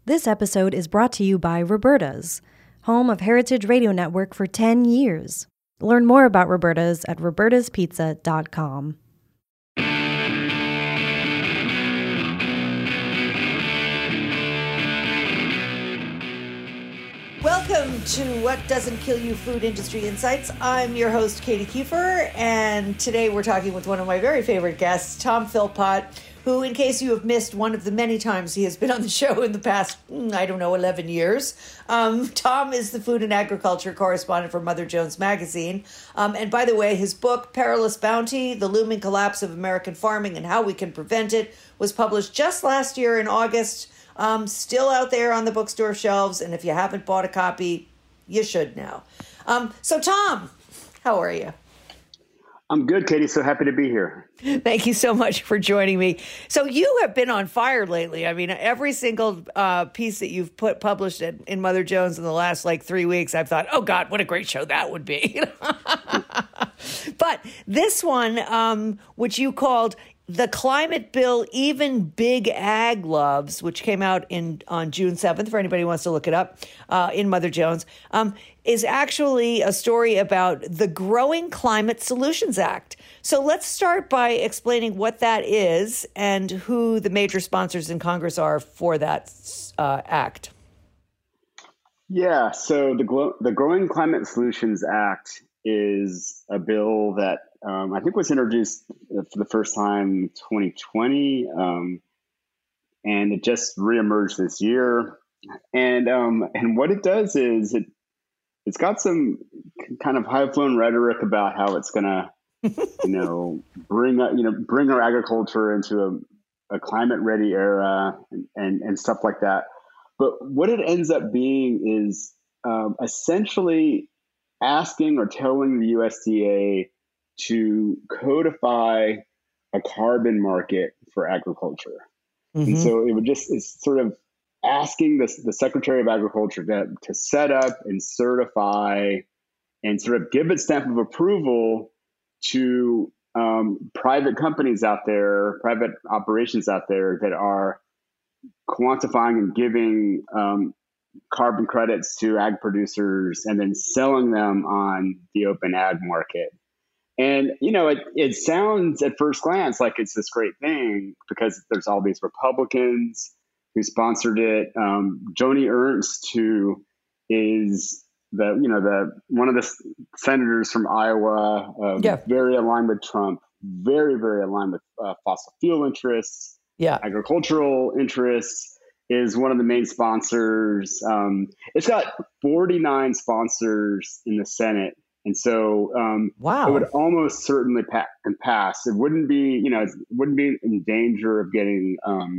This episode is brought to you by Roberta's, home of Heritage Radio Network for 10 years. Learn more about Roberta's at robertaspizza.com. Welcome to What Doesn't Kill You Food Industry Insights. I'm your host, Katie Kiefer, and today we're talking with one of my very favorite guests, Tom Philpott, who, in case you have missed one of the many times he has been on the show in the past, 11 years, Tom is the food and agriculture correspondent for Mother Jones Magazine. And by the way, his book, Perilous Bounty, The Looming Collapse of American Farming and How We Can Prevent It, was published just last year in August, still out there on the bookstore shelves. And if you haven't bought a copy, you should now. So Tom, how are you? I'm good, Katie. So happy to be here. Thank you so much for joining me. So you have been on fire lately. I mean, every single piece that you've published in Mother Jones in the last 3 weeks, I've thought, oh God, what a great show that would be. But this one, which you called The Climate Bill Even Big Ag Loves, which came out on June 7th, for anybody who wants to look it up, in Mother Jones, is actually a story about the Growing Climate Solutions Act. So let's start by explaining what that is and who the major sponsors in Congress are for that act. Yeah, so the Growing Climate Solutions Act is a bill that I think was introduced for the first time in 2020, and it just reemerged this year. And what it does is it's got some kind of high-flown rhetoric about how it's going to, bring our agriculture into a climate-ready era and stuff like that. But what it ends up being is essentially asking or telling the USDA to codify a carbon market for agriculture. Mm-hmm. And so it's sort of asking the Secretary of Agriculture to set up and certify and sort of give its stamp of approval to private companies out there, private operations out there that are quantifying and giving carbon credits to ag producers and then selling them on the open ag market. And, it sounds at first glance like it's this great thing because there's all these Republicans who sponsored it. Joni Ernst, who is one of the senators from Iowa, very aligned with Trump, very, very aligned with fossil fuel interests, agricultural interests, is one of the main sponsors. It's got 49 sponsors in the Senate. And so it would almost certainly pass. It wouldn't be, wouldn't be in danger of getting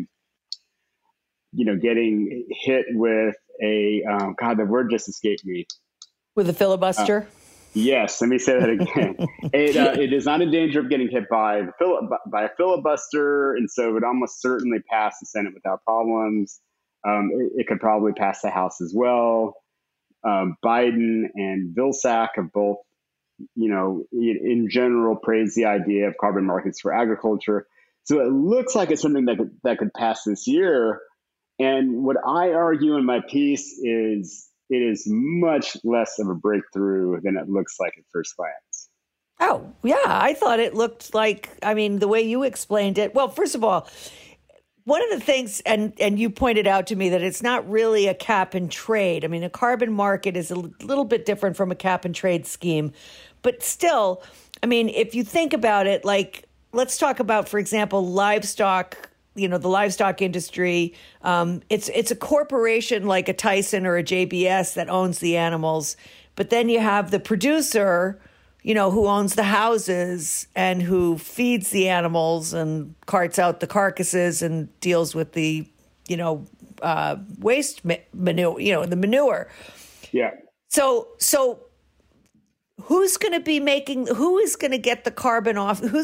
hit with a, God, the word just escaped me. With a filibuster? Yes, let me say that again. It is not in danger of getting hit by a filibuster, and so it would almost certainly pass the Senate without problems. It could probably pass the House as well. Biden and Vilsack have both, in general, praised the idea of carbon markets for agriculture. So it looks like it's something that could pass this year. And what I argue in my piece is it is much less of a breakthrough than it looks like at first glance. Oh, yeah. I thought it looked like, the way you explained it. Well, first of all, one of the things, and you pointed out to me that it's not really a cap and trade. A carbon market is a little bit different from a cap and trade scheme. But still, if you think about it, let's talk about, for example, livestock, the livestock industry. It's a corporation like a Tyson or a JBS that owns the animals. But then you have the producer, who owns the houses and who feeds the animals and carts out the carcasses and deals with the, waste manure, the manure. Yeah. So who is going to get the carbon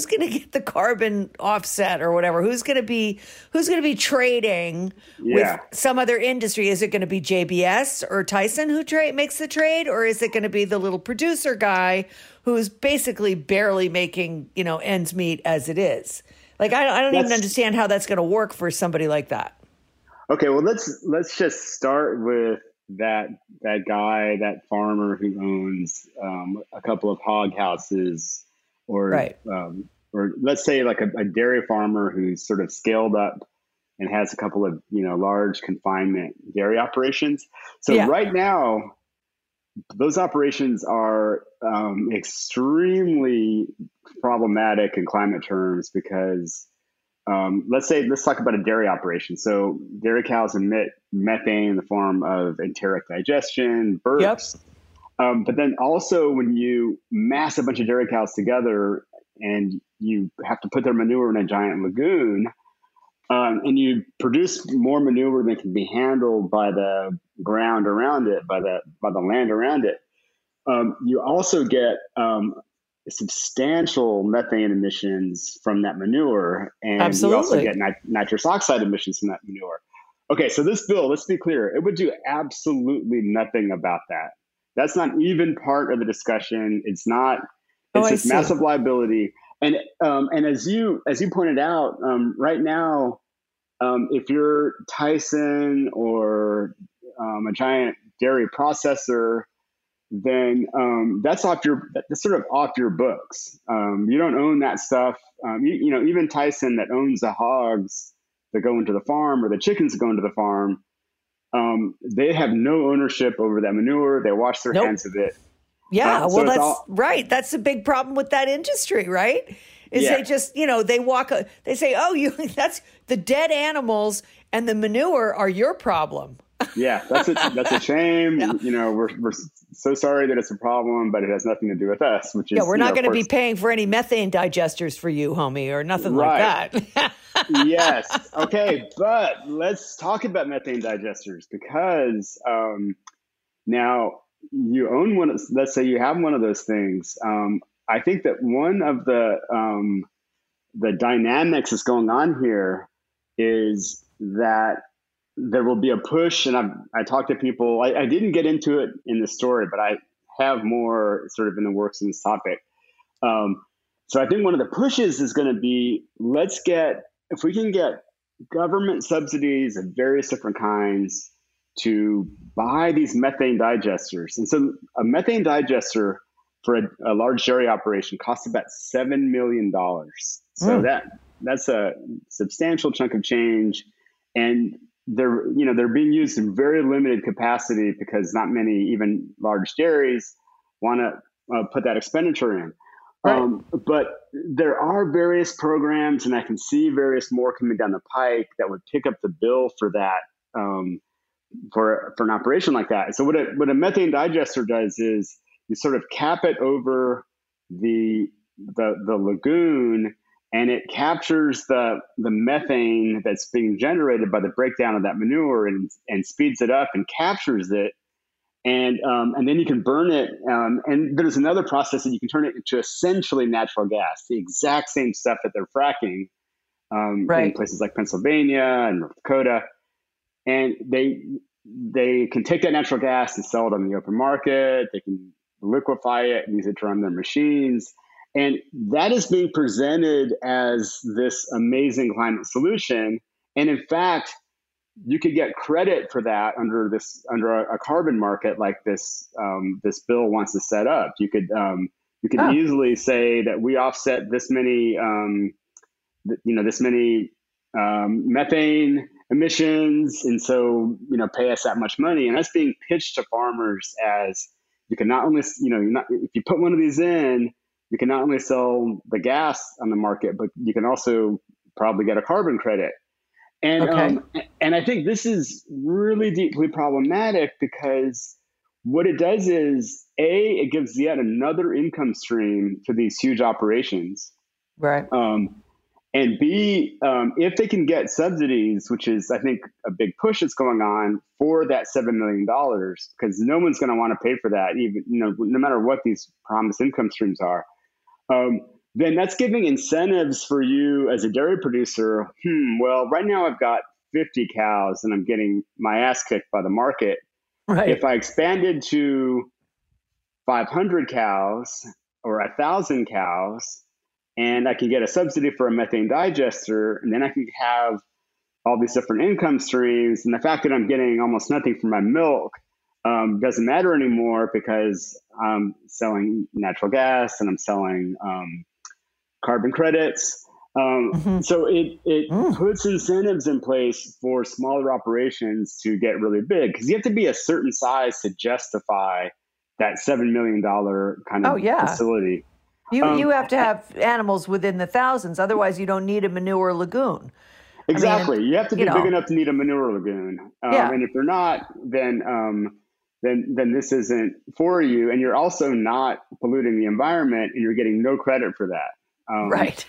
offset or whatever? Who's going to be trading with some other industry? Is it going to be JBS or Tyson who makes the trade, or is it going to be the little producer guy who's basically barely making, ends meet as it is? I don't even understand how that's going to work for somebody like that. Okay, well let's just start with that guy, that farmer who owns a couple of hog houses, or Right. or let's say like a dairy farmer who's sort of scaled up and has a couple of large confinement dairy operations. So Yeah. right now, those operations are extremely problematic in climate terms because let's talk about a dairy operation. So dairy cows emit methane in the form of enteric digestion, Yep. burps. But then also when you mass a bunch of dairy cows together and you have to put their manure in a giant lagoon, and you produce more manure than can be handled by the ground around it, by the land around it. You also get substantial methane emissions from that manure, and you also get Absolutely. nitrous oxide emissions from that manure. Okay, so this bill, let's be clear, it would do absolutely nothing about that. That's not even part of the discussion. It's not. Oh, It's I this see. massive liability, and as you pointed out, right now, if you're Tyson or a giant dairy processor, then that's sort of off your books. You don't own that stuff. Even Tyson that owns the hogs that go into the farm or the chickens that go into the farm, they have no ownership over that manure. They wash their hands Nope. of it. Yeah, well, So it's that's all, right. That's a big problem with that industry, right? Is yeah, they just, they say, oh, that's the dead animals and the manure are your problem. yeah. That's a Yeah. shame. We're so sorry that it's a problem, but it has nothing to do with us, which Yeah, is, we're not of going to be course, paying for any methane digesters for you, homie, or nothing like right. that. Yes. Okay. But let's talk about methane digesters because now you own one. Let's say you have one of those things. I think that one of the dynamics that's going on here is that there will be a push, and I talked to people. I didn't get into it in the story, but I have more sort of in the works in this topic. Um, so I think one of the pushes is going to be if we can get government subsidies of various different kinds to buy these methane digesters. And so a methane digester for a large dairy operation costs about $7 million. So Mm, that's a substantial chunk of change, and they're being used in very limited capacity because not many even large dairies want to put that expenditure in. right. But there are various programs, and I can see various more coming down the pike that would pick up the bill for that, for an operation like that. So what a methane digester does is you sort of cap it over the lagoon, and it captures the methane that's being generated by the breakdown of that manure, and speeds it up and captures it, and then you can burn it. And there's another process that you can turn it into essentially natural gas, the exact same stuff that they're fracking in Right. places like Pennsylvania and North Dakota. And they can take that natural gas and sell it on the open market. They can liquefy it and use it to run their machines. And that is being presented as this amazing climate solution. And in fact, you could get credit for that under a carbon market like this bill wants to set up. You could Oh, easily say that we offset this many methane emissions, and so pay us that much money. And that's being pitched to farmers as you can not only if you put one of these in, you can not only sell the gas on the market, but you can also probably get a carbon credit. And okay. I think this is really deeply problematic because what it does is it gives yet another income stream to these huge operations. Right. Um, and B, if they can get subsidies, which is, I think, a big push that's going on for that $7 million, because no one's going to want to pay for that, even no matter what these promised income streams are. Um, then that's giving incentives for you as a dairy producer. Well, right now I've got 50 cows and I'm getting my ass kicked by the market. If Right. I expanded to 500 cows or 1,000 cows, and I can get a subsidy for a methane digester, and then I can have all these different income streams. And the fact that I'm getting almost nothing from my milk doesn't matter anymore because I'm selling natural gas and I'm selling carbon credits. So it puts incentives in place for smaller operations to get really big because you have to be a certain size to justify that $7 million kind of facility. You have to have animals within the thousands. Otherwise, you don't need a manure lagoon. Exactly. You have to be big enough to need a manure lagoon. And if you're not, then this isn't for you. And you're also not polluting the environment and you're getting no credit for that. Right.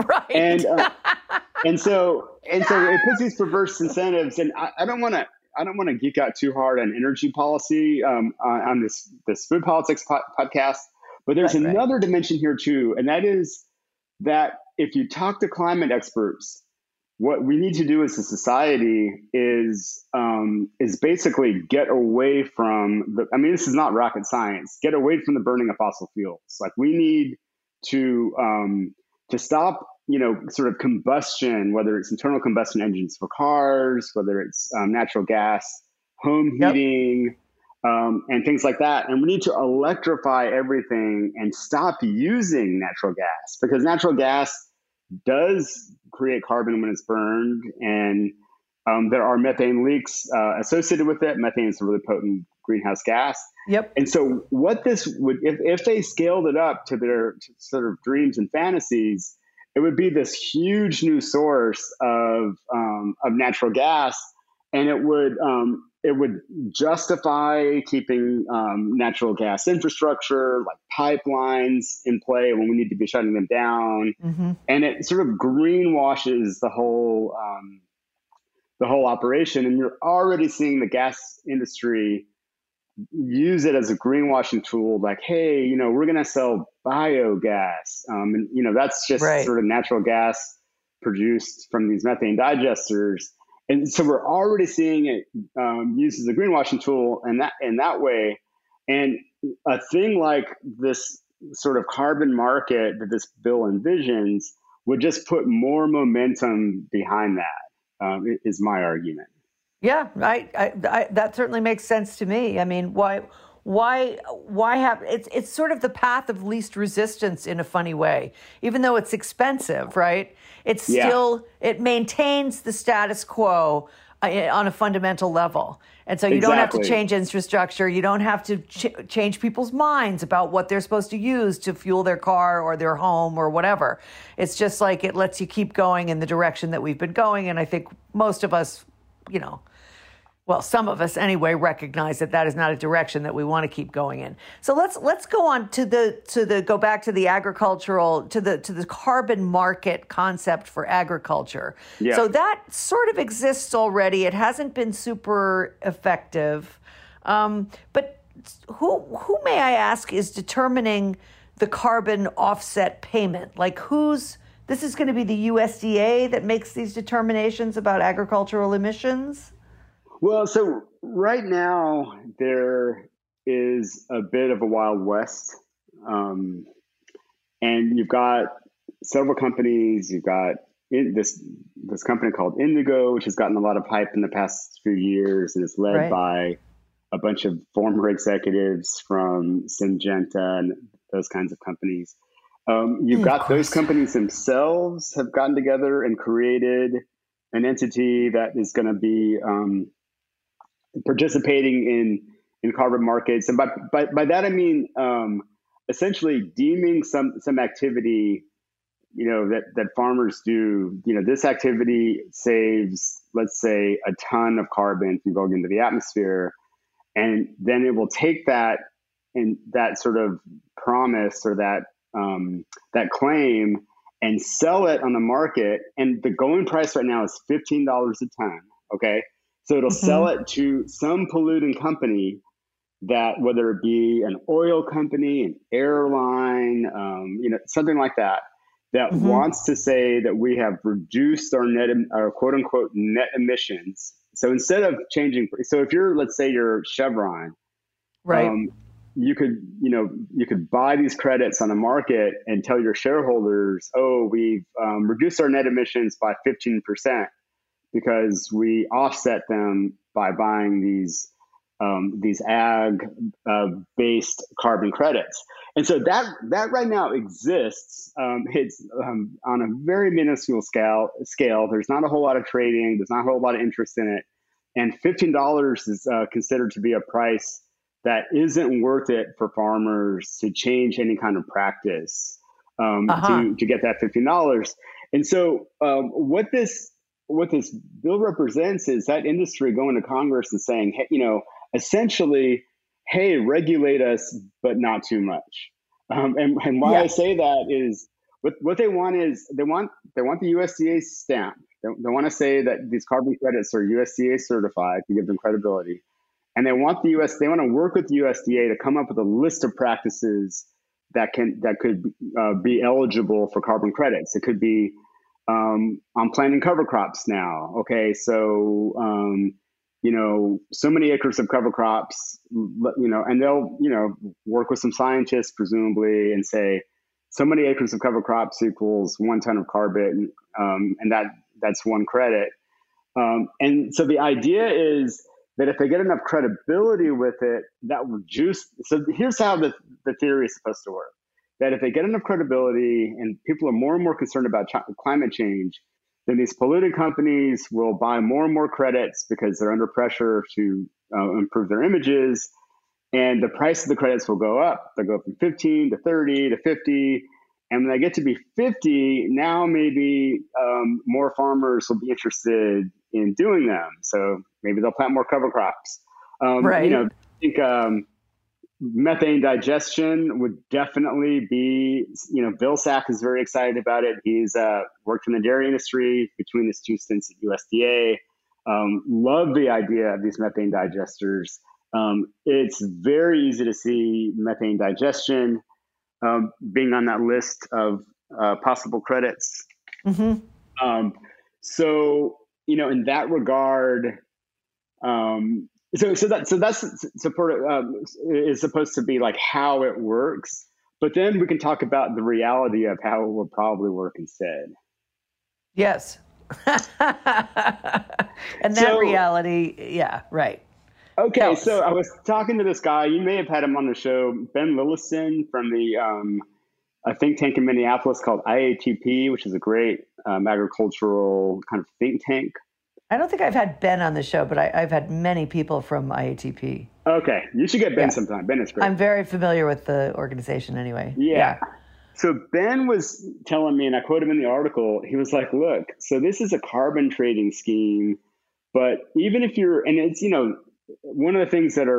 And so it puts these perverse incentives. And I don't want to geek out too hard on energy policy on this food politics podcast. But there's another dimension here too, and that is that if you talk to climate experts, what we need to do as a society is basically get away from this is not rocket science. Get away from the burning of fossil fuels. Like we need to stop, sort of combustion, whether it's internal combustion engines for cars, whether it's natural gas, home heating. And things like that. And we need to electrify everything and stop using natural gas because natural gas does create carbon when it's burned. And there are methane leaks associated with it. Methane is a really potent greenhouse gas. Yep. And so what this would, if they scaled it up to their sort of dreams and fantasies, it would be this huge new source of natural gas. And it would justify keeping natural gas infrastructure like pipelines in play when we need to be shutting them down. And it sort of greenwashes the whole operation. And you're already seeing the gas industry use it as a greenwashing tool. Like, hey, we're going to sell biogas. And, that's just sort of natural gas produced from these methane digesters. And so we're already seeing it used as a greenwashing tool in that way. And a thing like this sort of carbon market that this bill envisions would just put more momentum behind that, is my argument. Yeah, that certainly makes sense to me. I mean, why have it's sort of the path of least resistance in a funny way, even though it's expensive, right? It's still, it maintains the status quo on a fundamental level. And so you don't have to change infrastructure. You don't have to change people's minds about what they're supposed to use to fuel their car or their home or whatever. It's just like it lets you keep going in the direction that we've been going. And I think most of us, well, some of us anyway, recognize that is not a direction that we want to keep going in. So let's go on to go back to the agricultural, to the carbon market concept for agriculture. Yeah. So that sort of exists already. It hasn't been super effective. But who may I ask is determining the carbon offset payment? Like this is going to be the USDA that makes these determinations about agricultural emissions? Well, so right now there is a bit of a Wild West, and you've got several companies. You've got this company called Indigo, which has gotten a lot of hype in the past few years, and it's led by a bunch of former executives from Syngenta and those kinds of companies. You've got those companies themselves have gotten together and created an entity that is going to be participating in carbon markets. And by that, I mean, essentially deeming some activity, that farmers do, this activity saves, let's say, a ton of carbon from going into the atmosphere. And then it will take that and that sort of promise or that claim and sell it on the market. And the going price right now is $15 a ton. Okay. So it'll sell it to some polluting company that, whether it be an oil company, an airline, something like that wants to say that we have reduced our quote unquote net emissions. So instead of changing, so if let's say you're Chevron, you could buy these credits on the market and tell your shareholders, oh, we've reduced our net emissions by 15%. because we offset them by buying these ag based carbon credits. And so that right now exists. It's on a very minuscule scale. There's not a whole lot of trading. There's not a whole lot of interest in it. And $15 is considered to be a price that isn't worth it for farmers to change any kind of practice to get that $15. And so what this bill represents is that industry going to Congress and saying, hey, essentially, hey, regulate us, but not too much. And why I say that is what they want is they want the USDA stamp. They want to say that these carbon credits are USDA certified to give them credibility. And they want to work with the USDA to come up with a list of practices that could be eligible for carbon credits. It could be I'm planting cover crops now. Okay, so so many acres of cover crops, and they'll work with some scientists presumably and say so many acres of cover crops equals 1 ton of carbon, and that's one credit. And so the idea is that if they get enough credibility with it, that will juice. So here's how the theory is supposed to work. That if they get enough credibility and people are more and more concerned about climate change, then these polluting companies will buy more and more credits because they're under pressure to improve their images. And the price of the credits will go up. They'll go from 15 to 30 to 50. And when they get to be 50, now maybe more farmers will be interested in doing them. So maybe they'll plant more cover crops. Right. I think methane digestion would definitely be, Bill Sack is very excited about it. He's worked in the dairy industry between his 2 stints at USDA. Love the idea of these methane digesters. It's very easy to see methane digestion being on that list of possible credits. Mm-hmm. So, in that regard, So that's is supposed to be like how it works, but then we can talk about the reality of how it will probably work instead. Yes, and that reality, yeah, right. Okay, so I was talking to this guy. You may have had him on the show, Ben Lillison from a think tank in Minneapolis called IATP, which is a great agricultural kind of think tank. I don't think I've had Ben on the show, but I've had many people from IATP. Okay, you should get Ben sometime. Ben is great. I'm very familiar with the organization anyway. Yeah. So Ben was telling me, and I quote him in the article, he was like, look, so this is a carbon trading scheme, but even if you're, and it's, one of the things that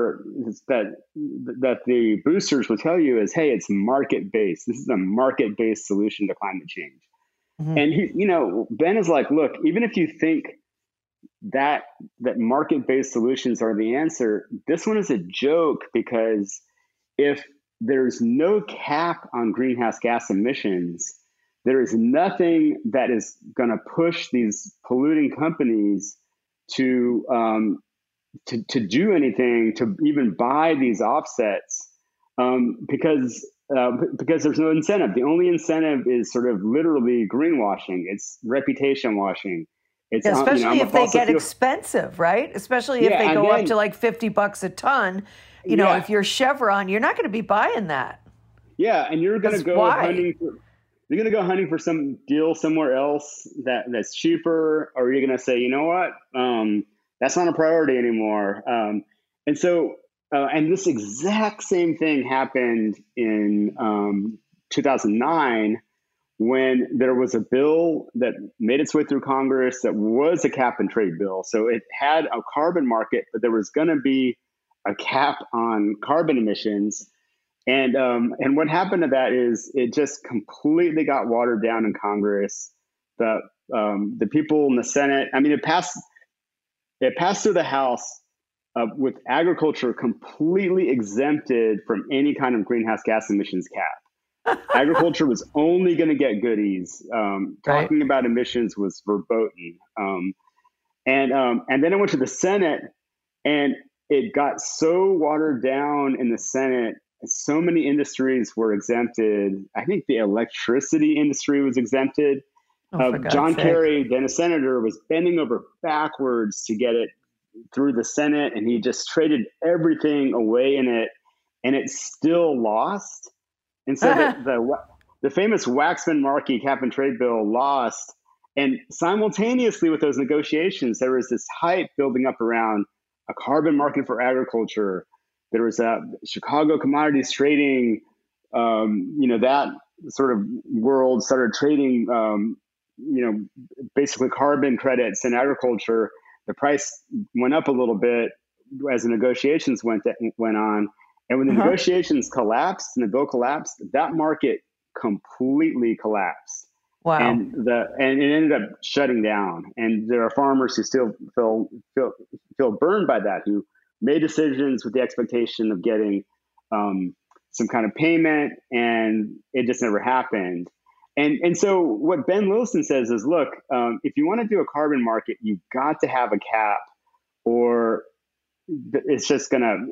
the boosters will tell you is, hey, it's market-based. This is a market-based solution to climate change. Mm-hmm. And, Ben is like, look, even if you think that market-based solutions are the answer, this one is a joke, because if there's no cap on greenhouse gas emissions, there is nothing that is going to push these polluting companies to do anything, to even buy these offsets, because there's no incentive. The only incentive is sort of literally greenwashing. It's reputation washing. It's, especially if they get expensive, right? Especially if they go up to like $50 a ton. If you're Chevron, you're not going to be buying that. Yeah, and you're going to go hunting for some deal somewhere else that's cheaper, or you're going to say, you know what, that's not a priority anymore. And so, and this exact same thing happened in 2009. When there was a bill that made its way through Congress that was a cap and trade bill. So it had a carbon market, but there was going to be a cap on carbon emissions. And what happened to that is it just completely got watered down in Congress. The people in the Senate, it passed through the House with agriculture completely exempted from any kind of greenhouse gas emissions cap. Agriculture was only going to get goodies. Talking about emissions was verboten. And then it went to the Senate, and it got so watered down in the Senate. So many industries were exempted. I think the electricity industry was exempted. Oh, for God's John sake. Kerry, then a senator, was bending over backwards to get it through the Senate, and he just traded everything away in it, and it still lost. And so the famous Waxman-Markey cap and trade bill lost. And simultaneously with those negotiations, there was this hype building up around a carbon market for agriculture. There was a Chicago commodities trading, that sort of world started trading, basically carbon credits in agriculture. The price went up a little bit as the negotiations went on. And when the negotiations collapsed and the bill collapsed, that market completely collapsed. Wow. And it ended up shutting down. And there are farmers who still feel burned by that, who made decisions with the expectation of getting some kind of payment, and it just never happened. And so what Ben Lilson says is, look, if you want to do a carbon market, you've got to have a cap, or it's just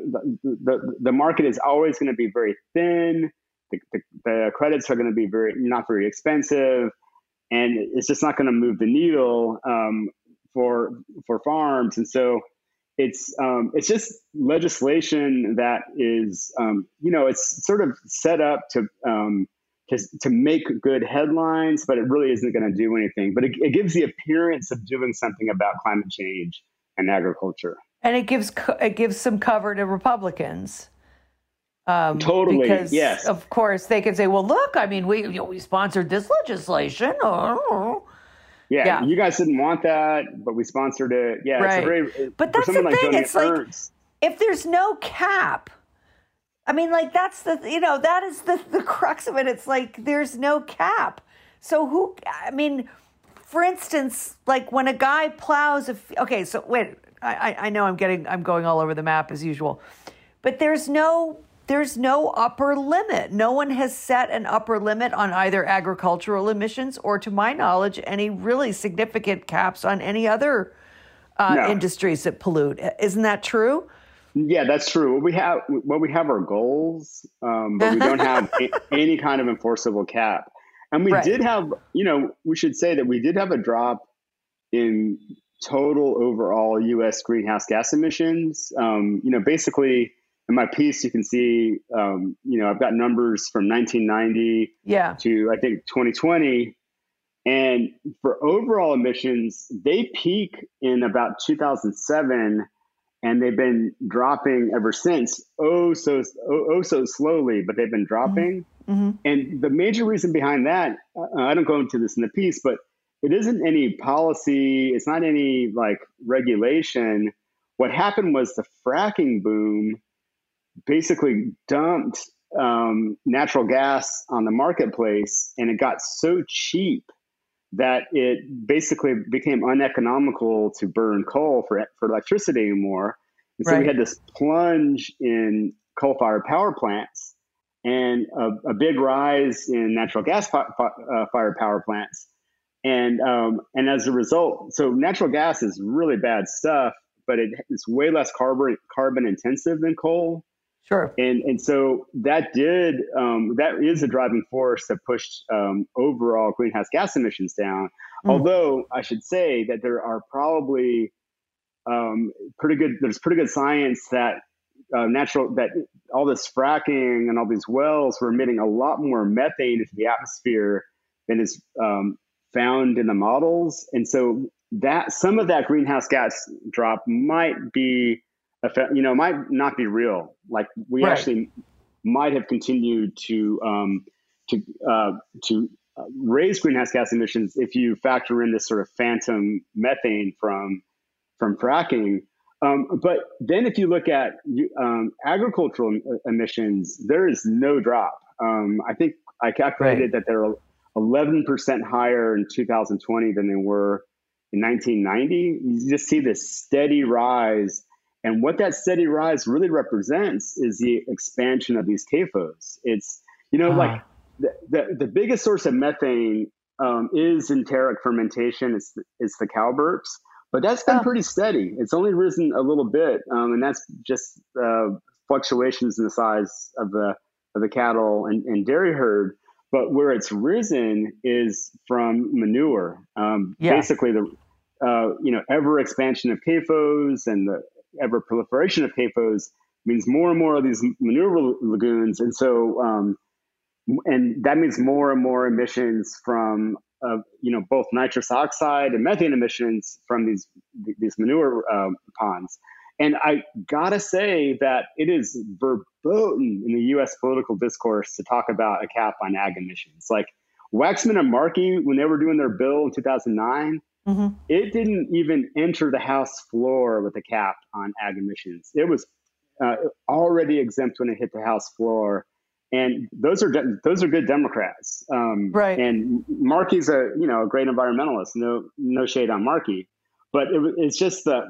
the market is always going to be very thin. The credits are going to be not very expensive, and it's just not going to move the needle for farms. And so it's just legislation that is it's sort of set up to make good headlines, but it really isn't going to do anything. But it gives the appearance of doing something about climate change and agriculture. And it gives some cover to Republicans. Totally, because, yes. Of course, they can say, "Well, look, I mean, we sponsored this legislation." Yeah, you guys didn't want that, but we sponsored it. Yeah, right. But that's the thing. It's like, if there's no cap, I mean, like, that's that is the crux of it. It's like there's no cap. So for instance, like when a guy plows so wait, I know I'm going all over the map as usual, but there's no upper limit. No one has set an upper limit on either agricultural emissions or, to my knowledge, any really significant caps on any other industries that pollute. Isn't that true? Yeah, that's true. We have are goals, but we don't have any kind of enforceable cap. And we did have, we should say that we did have a drop in total overall U.S. greenhouse gas emissions. Basically, in my piece, you can see, I've got numbers from 1990 to, I think, 2020. And for overall emissions, they peak in about 2007, and they've been dropping ever since, so slowly, but they've been dropping. Mm-hmm. And the major reason behind that, I don't go into this in the piece, but it isn't any policy. It's not any regulation. What happened was the fracking boom basically dumped natural gas on the marketplace, and it got so cheap that it basically became uneconomical to burn coal for electricity anymore. And so we had this plunge in coal-fired power plants and a big rise in natural gas fired power plants. And as a result, so natural gas is really bad stuff, but it's way less carbon intensive than coal. Sure. And so that is a driving force that pushed overall greenhouse gas emissions down. Although I should say that there are probably pretty good science that that all this fracking and all these wells were emitting a lot more methane into the atmosphere than is found in the models. And so that some of that greenhouse gas drop might not be real. Like we actually might have continued to raise greenhouse gas emissions if you factor in this sort of phantom methane from fracking. But then if you look at agricultural emissions, there is no drop. I think I calculated that they're 11% higher in 2020 than they were in 1990. You just see this steady rise. And what that steady rise really represents is the expansion of these CAFOs. It's, like the biggest source of methane is enteric fermentation. It's the cow burps, but that's been pretty steady. It's only risen a little bit. And that's just fluctuations in the size of the cattle and dairy herd. But where it's risen is from manure. Yeah. Basically, the ever expansion of CAFOs and the ever proliferation of CAFOs means more and more of these manure lagoons, and so and that means more and more emissions from both nitrous oxide and methane emissions from these manure ponds. And I gotta say that it is verboten in the U.S. political discourse to talk about a cap on ag emissions. Like Waxman and Markey, when they were doing their bill in 2009, it didn't even enter the House floor with a cap on ag emissions. It was already exempt when it hit the House floor. And those are good Democrats, Right. And Markey's a great environmentalist. No shade on Markey, but it's just the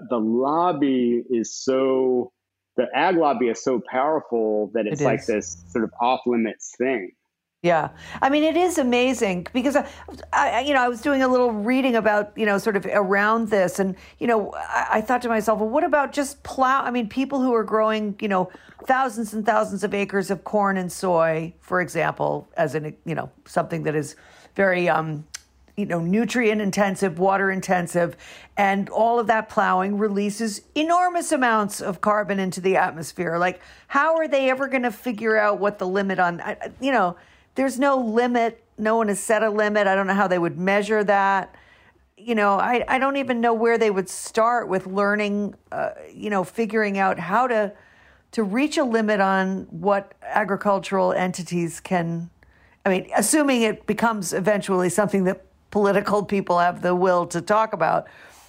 ag lobby is so powerful that it's like this sort of off limits thing. Yeah. I mean, it is amazing because I was doing a little reading about, sort of around this. And, I thought to myself, well, what about just people who are growing, thousands and thousands of acres of corn and soy, for example, as in, something that is very, nutrient intensive, water intensive, and all of that plowing releases enormous amounts of carbon into the atmosphere. Like, how are they ever going to figure out what the limit on, there's no limit. No one has set a limit. I don't know how they would measure that. I don't even know where they would start with learning, figuring out how to reach a limit on what agricultural entities can, assuming it becomes eventually something that political people have the will to talk about.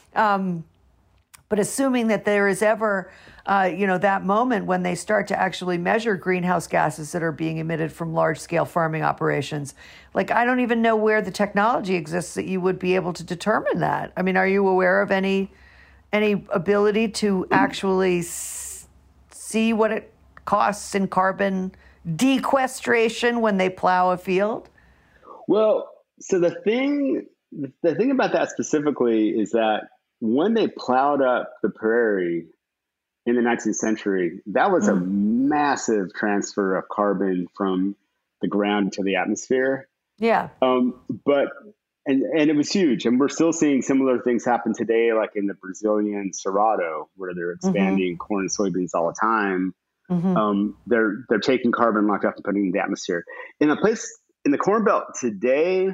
But assuming that there is ever, that moment when they start to actually measure greenhouse gases that are being emitted from large-scale farming operations, like I don't even know where the technology exists that you would be able to determine that. I mean, are you aware of any ability to actually see what it costs in carbon sequestration when they plow a field? Well, so the thing about that specifically is that when they plowed up the prairie in the 19th century, that was a massive transfer of carbon from the ground to the atmosphere. Yeah. But it was huge. And we're still seeing similar things happen today, like in the Brazilian Cerrado, where they're expanding corn and soybeans all the time. They're taking carbon locked up and putting it in the atmosphere. In the Corn Belt today,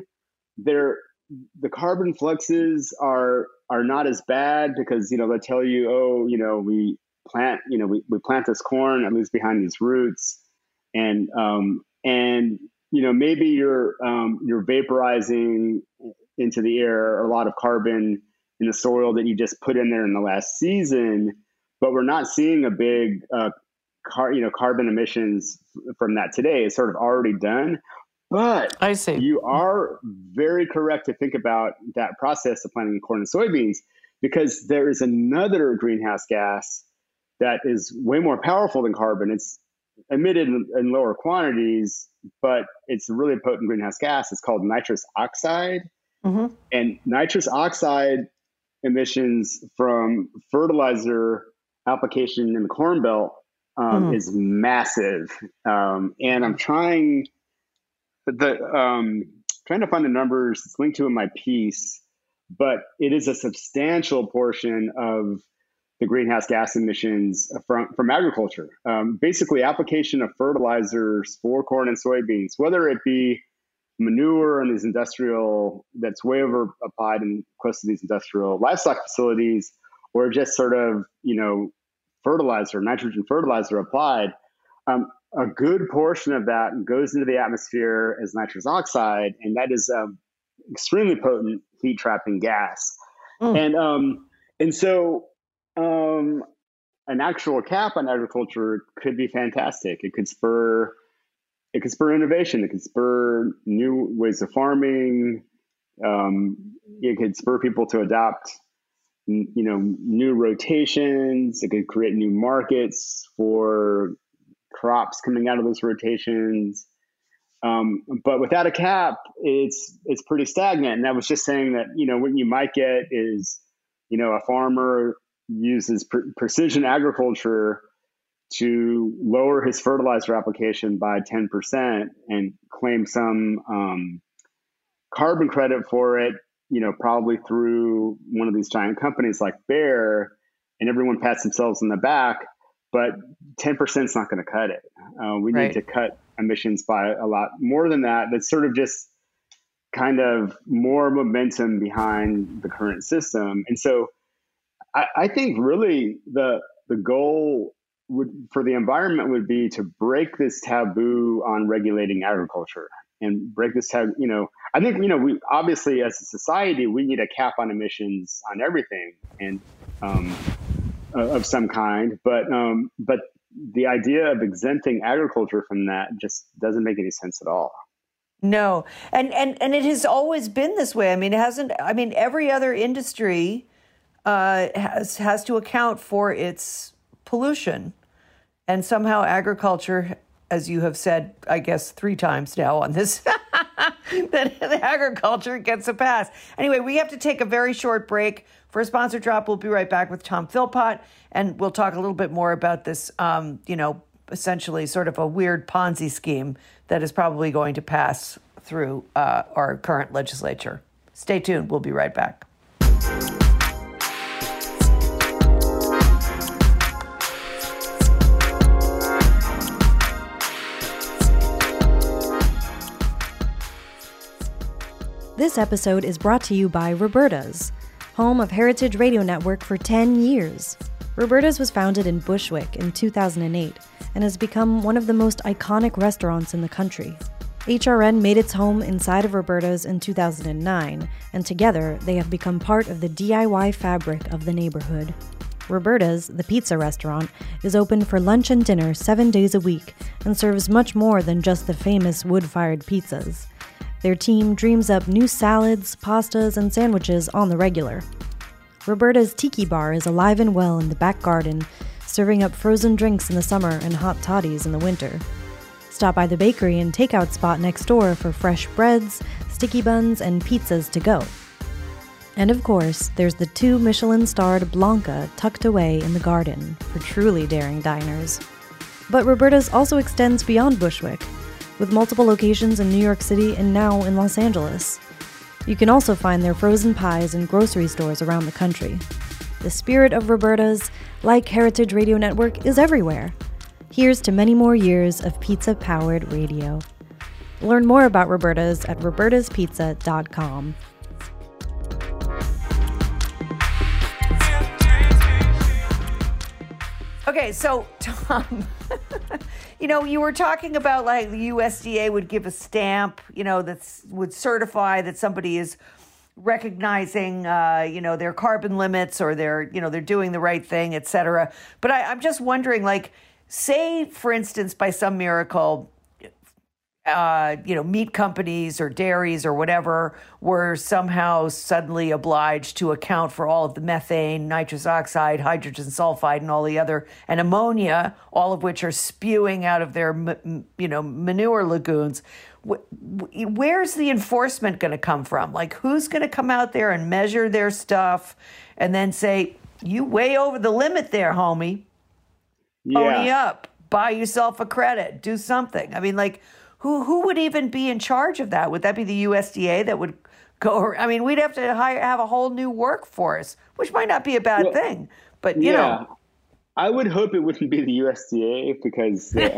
the carbon fluxes are not as bad because, they tell you, we plant this corn, it moves behind these roots. And maybe you're vaporizing into the air a lot of carbon in the soil that you just put in there in the last season, but we're not seeing a big, carbon emissions from that today. It's sort of already done. But I see. You are very correct to think about that process of planting corn and soybeans, because there is another greenhouse gas that is way more powerful than carbon. It's emitted in lower quantities, but it's a really potent greenhouse gas. It's called nitrous oxide. And nitrous oxide emissions from fertilizer application in the Corn Belt is massive. And I'm trying to find the numbers. It's linked to in my piece, but it is a substantial portion of the greenhouse gas emissions from agriculture. Basically, application of fertilizers for corn and soybeans, whether it be manure in these that's way over applied and close to these industrial livestock facilities, or just sort of, nitrogen fertilizer applied. A good portion of that goes into the atmosphere as nitrous oxide, and that is extremely potent heat trapping gas. And so an actual cap on agriculture could be fantastic. It could spur innovation. It could spur new ways of farming. It could spur people to adopt, new rotations. It could create new markets for crops coming out of those rotations. But without a cap, it's pretty stagnant. And I was just saying that, what you might get is, a farmer uses precision agriculture to lower his fertilizer application by 10% and claim some carbon credit for it, probably through one of these giant companies like Bayer, and everyone pats themselves on the back, but 10% is not going to cut it. We need to cut emissions by a lot more than that. That's sort of just kind of more momentum behind the current system. And so I think really the goal for the environment would be to break this taboo on regulating agriculture and break this taboo. I think, we obviously as a society, we need a cap on emissions on everything and of some kind. But the idea of exempting agriculture from that just doesn't make any sense at all. No. And it has always been this way. I mean, every other industry has to account for its pollution. And somehow agriculture, as you have said, I guess 3 times now on this, that agriculture gets a pass. Anyway, we have to take a very short break. For a sponsor drop, we'll be right back with Tom Philpott, and we'll talk a little bit more about this, essentially sort of a weird Ponzi scheme that is probably going to pass through our current legislature. Stay tuned. We'll be right back. This episode is brought to you by Roberta's, home of Heritage Radio Network for 10 years. Roberta's was founded in Bushwick in 2008 and has become one of the most iconic restaurants in the country. HRN made its home inside of Roberta's in 2009, and together they have become part of the DIY fabric of the neighborhood. Roberta's, the pizza restaurant, is open for lunch and dinner 7 days a week and serves much more than just the famous wood-fired pizzas. Their team dreams up new salads, pastas, and sandwiches on the regular. Roberta's Tiki Bar is alive and well in the back garden, serving up frozen drinks in the summer and hot toddies in the winter. Stop by the bakery and takeout spot next door for fresh breads, sticky buns, and pizzas to go. And of course, there's the 2 Michelin-starred Blanca tucked away in the garden for truly daring diners. But Roberta's also extends beyond Bushwick, with multiple locations in New York City and now in Los Angeles. You can also find their frozen pies in grocery stores around the country. The spirit of Roberta's, like Heritage Radio Network, is everywhere. Here's to many more years of pizza-powered radio. Learn more about Roberta's at robertaspizza.com. Okay, so Tom, you were talking about like the USDA would give a stamp, that would certify that somebody is recognizing, their carbon limits or they're doing the right thing, et cetera. But I'm just wondering, like, say, for instance, by some miracle, meat companies or dairies or whatever were somehow suddenly obliged to account for all of the methane, nitrous oxide, hydrogen sulfide, and all the other, and ammonia, all of which are spewing out of their, manure lagoons. Where's the enforcement going to come from? Like, who's going to come out there and measure their stuff and then say, you way over the limit there, homie. Pony up, buy yourself a credit, do something. I mean, like, who would even be in charge of that? Would that be the USDA that would go? I mean, we'd have to have a whole new workforce, which might not be a bad thing. But, you know. I would hope it wouldn't be the USDA because, the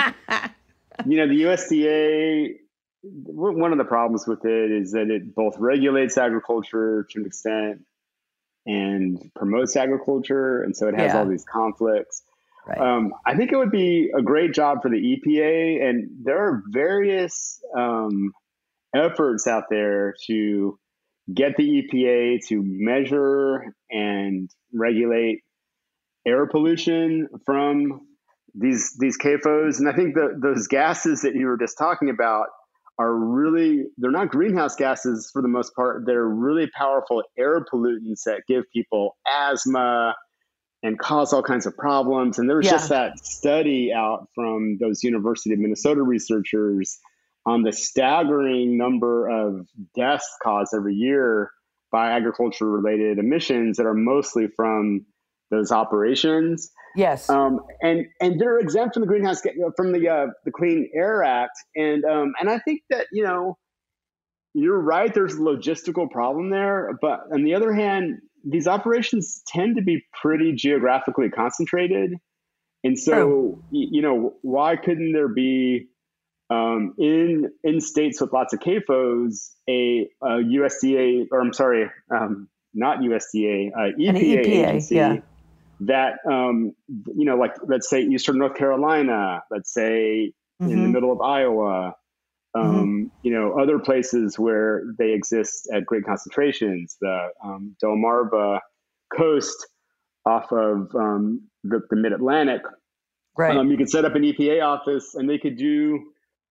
USDA, one of the problems with it is that it both regulates agriculture to an extent and promotes agriculture. And so it has all these conflicts. Right. I think it would be a great job for the EPA, and there are various efforts out there to get the EPA to measure and regulate air pollution from these CAFOs. And I think those gases that you were just talking about are they're not greenhouse gases for the most part. They're really powerful air pollutants that give people asthma and cause all kinds of problems. And there was just that study out from those University of Minnesota researchers on the staggering number of deaths caused every year by agriculture-related emissions that are mostly from those operations. Yes. And they're exempt from the from the Clean Air Act. And I think that, you're right. There's a logistical problem there. But on the other hand, these operations tend to be pretty geographically concentrated. And True. so, why couldn't there be in states with lots of CAFOs, a USDA, or I'm sorry, not USDA, An EPA EPA, yeah. agency that, like let's say Eastern North Carolina, let's say in the middle of Iowa, other places where they exist at great concentrations, the Delmarva coast off of the Mid-Atlantic. Right. You could set up an EPA office and they could do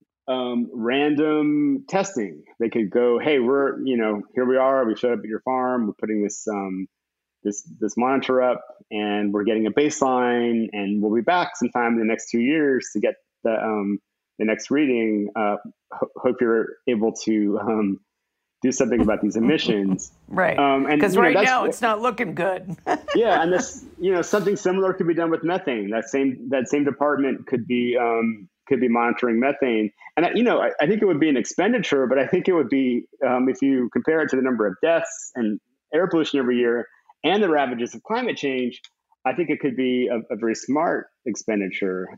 random testing. They could go, hey, we're, here we are. We showed up at your farm. We're putting this monitor up, and we're getting a baseline, and we'll be back sometime in the next 2 years to get the next reading. Hope you're able to do something about these emissions. Right. Because right now it's not looking good. Yeah, and this, something similar could be done with methane. That same department could be monitoring methane. And I think it would be an expenditure, but I think it would be, if you compare it to the number of deaths and air pollution every year and the ravages of climate change, I think it could be a very smart expenditure.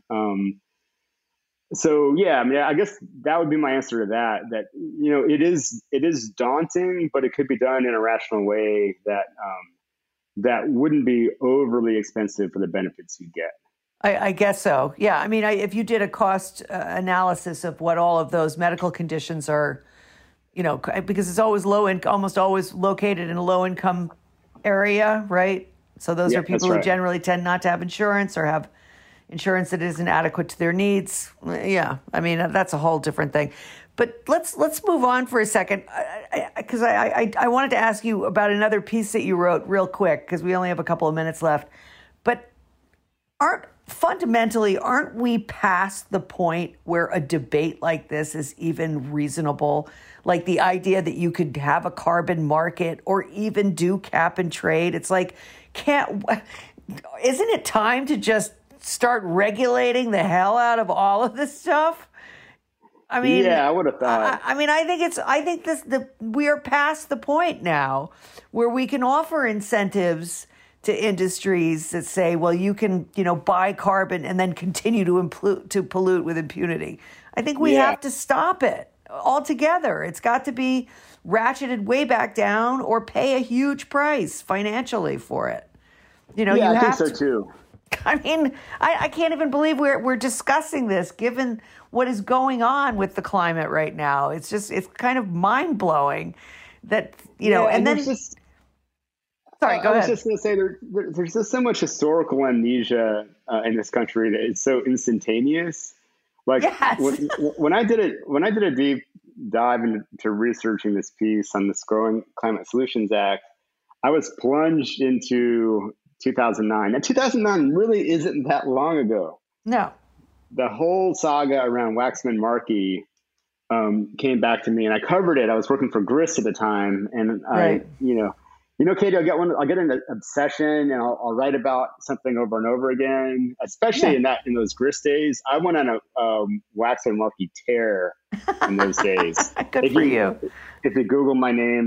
So yeah, I mean, I guess that would be my answer to that. That it is daunting, but it could be done in a rational way that wouldn't be overly expensive for the benefits you get. I guess so. Yeah. I mean, if you did a cost analysis of what all of those medical conditions are, because it's always almost always located in a low income area, right? So those are people who generally tend not to have insurance or have insurance that isn't adequate to their needs. Yeah. I mean, that's a whole different thing. But let's move on for a second, because I wanted to ask you about another piece that you wrote real quick, because we only have a couple of minutes left. But aren't we past the point where a debate like this is even reasonable? Like the idea that you could have a carbon market or even do cap and trade. It's like, isn't it time to just start regulating the hell out of all of this stuff? I mean, yeah, I would have thought. I think we are past the point now where we can offer incentives to industries that say, well, you can, buy carbon and then continue to pollute with impunity. I think we have to stop it altogether. It's got to be ratcheted way back down or pay a huge price financially for it. I think so too. I mean, I can't even believe we're discussing this, given what is going on with the climate right now. It's kind of mind blowing that, and then. Sorry, go ahead. I was just going to say there's just so much historical amnesia in this country that it's so instantaneous. Like when I did a deep dive into researching this piece on this Growing Climate Solutions Act, I was plunged into 2009. And 2009 really isn't that long ago. No. The whole saga around Waxman-Markey came back to me, and I covered it. I was working for Grist at the time, and Katie, I'll get an obsession, and I'll write about something over and over again. Especially in those Grist days, I went on a Waxman-Markey tear in those days. Good for you. If you Google my name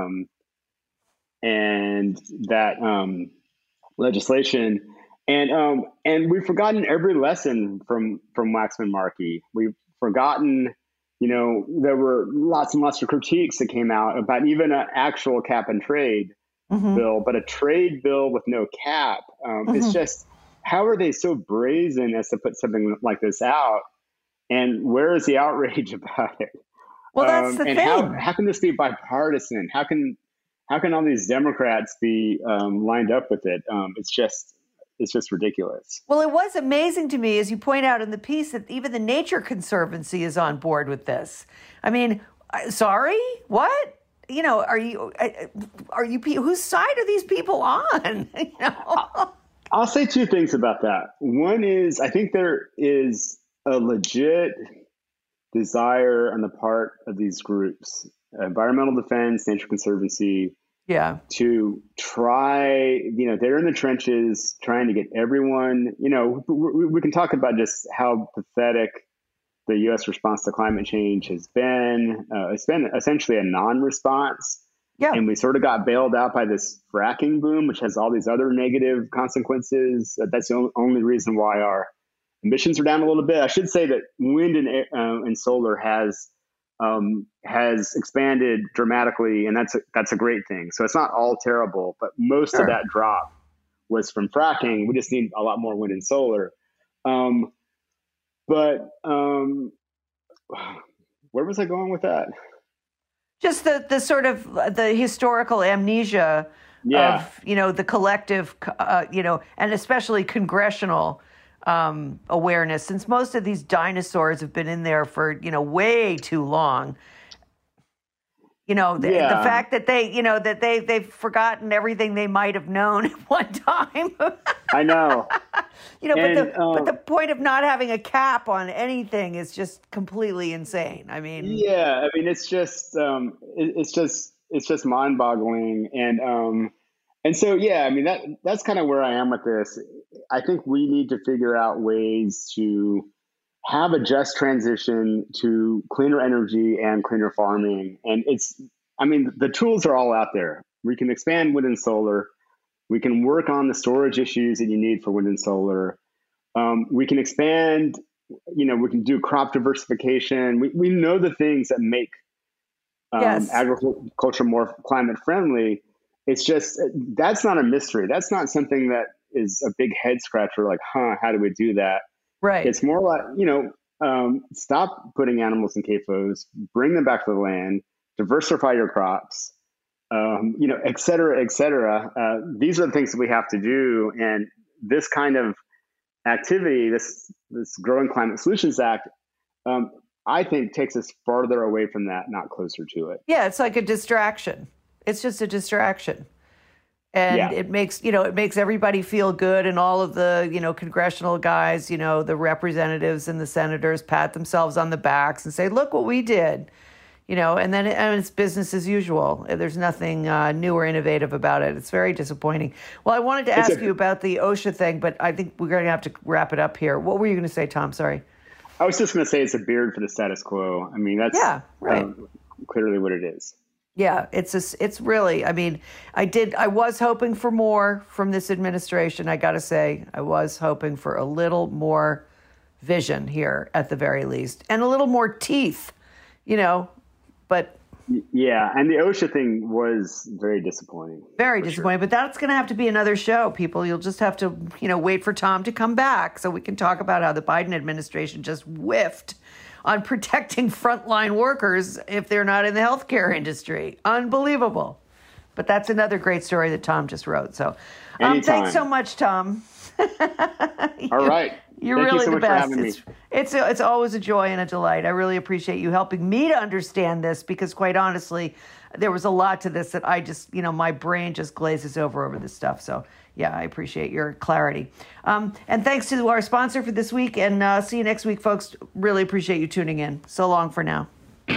and that legislation, and we've forgotten every lesson from Waxman-Markey. We've forgotten. There were lots and lots of critiques that came out about even an actual cap and trade bill, but a trade bill with no cap. It's just, how are they so brazen as to put something like this out? And where is the outrage about it? Well, that's the thing. How can this be bipartisan? How can all these Democrats be lined up with it? It's just ridiculous. Well, it was amazing to me, as you point out in the piece, that even the Nature Conservancy is on board with this. I mean, sorry, what? Are you whose side are these people on? I'll say two things about that. One is, I think there is a legit desire on the part of these groups, Environmental Defense, Nature Conservancy, Yeah. to try, they're in the trenches trying to get everyone, we can talk about just how pathetic the U.S. response to climate change has been. It's been essentially a non-response. Yeah. And we sort of got bailed out by this fracking boom, which has all these other negative consequences. That's the only reason why our emissions are down a little bit. I should say that wind and solar has expanded dramatically, and that's a great thing. So it's not all terrible, but most of that drop was from fracking. We just need a lot more wind and solar. But where was I going with that? Just the sort of the historical amnesia of, the collective, and especially congressional awareness, since most of these dinosaurs have been in there for, way too long. The fact that they've forgotten everything they might have known at one time. I know. But the point of not having a cap on anything is just completely insane. I mean, it's just mind-boggling, and so that's kind of where I am with this. I think we need to figure out ways to have a just transition to cleaner energy and cleaner farming. And the tools are all out there. We can expand wind and solar. We can work on the storage issues that you need for wind and solar. We can expand, we can do crop diversification. We know the things that make agriculture more climate friendly. It's just, that's not a mystery. That's not something that is a big head scratcher, like, how do we do that? Right. It's more like, stop putting animals in CAFOs, bring them back to the land, diversify your crops, et cetera, et cetera. These are the things that we have to do. And this kind of activity, this Growing Climate Solutions Act, I think takes us farther away from that, not closer to it. Yeah, it's like a distraction. It's just a distraction. And it makes everybody feel good, and all of the, congressional guys, the representatives and the senators pat themselves on the backs and say, look what we did, and then it's business as usual. There's nothing new or innovative about it. It's very disappointing. Well, I wanted to ask you about the OSHA thing, but I think we're going to have to wrap it up here. What were you going to say, Tom? Sorry. I was just going to say it's a beard for the status quo. I mean, that's clearly what it is. Yeah, it's really, I was hoping for more from this administration. I got to say, I was hoping for a little more vision here at the very least, and a little more teeth, but. Yeah. And the OSHA thing was very disappointing. Very disappointing, but that's going to have to be another show, people. You'll just have to, wait for Tom to come back so we can talk about how the Biden administration just whiffed on protecting frontline workers if they're not in the healthcare industry. Unbelievable. But that's another great story that Tom just wrote. So thanks so much, Tom. All right. You're Thank really you so the much best. For having me. It's always a joy and a delight. I really appreciate you helping me to understand this, because quite honestly, there was a lot to this that I just, my brain just glazes over this stuff. So yeah, I appreciate your clarity. And thanks to our sponsor for this week, and see you next week, folks. Really appreciate you tuning in. So long for now.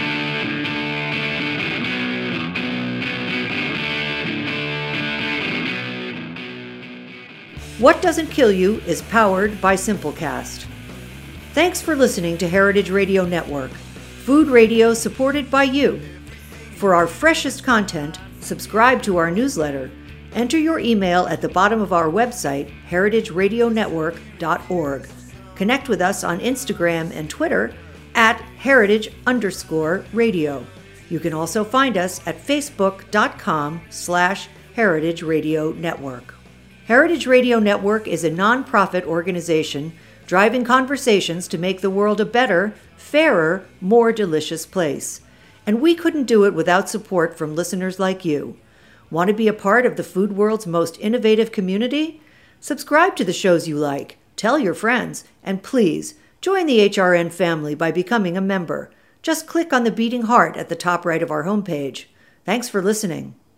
What Doesn't Kill You is powered by Simplecast. Thanks for listening to Heritage Radio Network, food radio supported by you. For our freshest content, subscribe to our newsletter. Enter your email at the bottom of our website, heritageradionetwork.org. Connect with us on Instagram and Twitter at @heritage_radio. You can also find us at facebook.com/Heritage Radio Network. Heritage Radio Network is a nonprofit organization driving conversations to make the world a better, fairer, more delicious place. And we couldn't do it without support from listeners like you. Want to be a part of the food world's most innovative community? Subscribe to the shows you like, tell your friends, and please join the HRN family by becoming a member. Just click on the beating heart at the top right of our homepage. Thanks for listening.